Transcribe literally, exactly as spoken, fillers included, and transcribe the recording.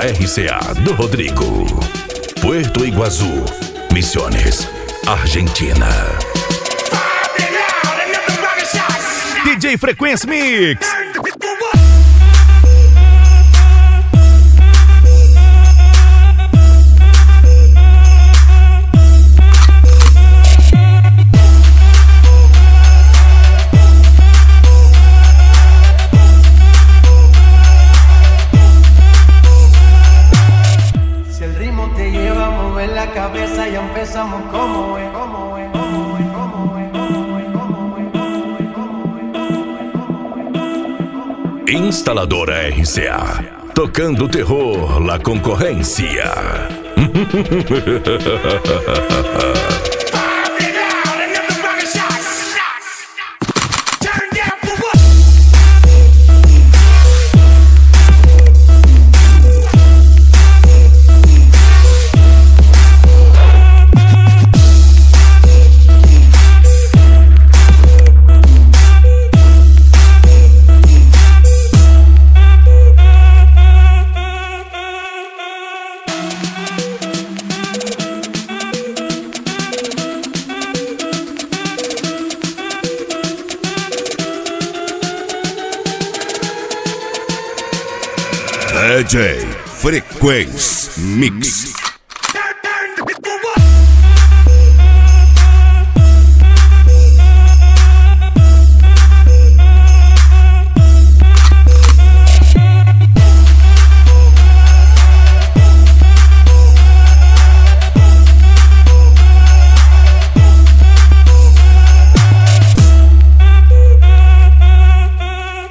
R C A do Rodrigo. Puerto Iguaçu, Misiones, Argentina. D J Frequência Mix. Cabeza ya empezamos como es, como es, como es, como es, como es, como es. Instaladora R C A, tocando terror la concorrência. D J Frequência Mix.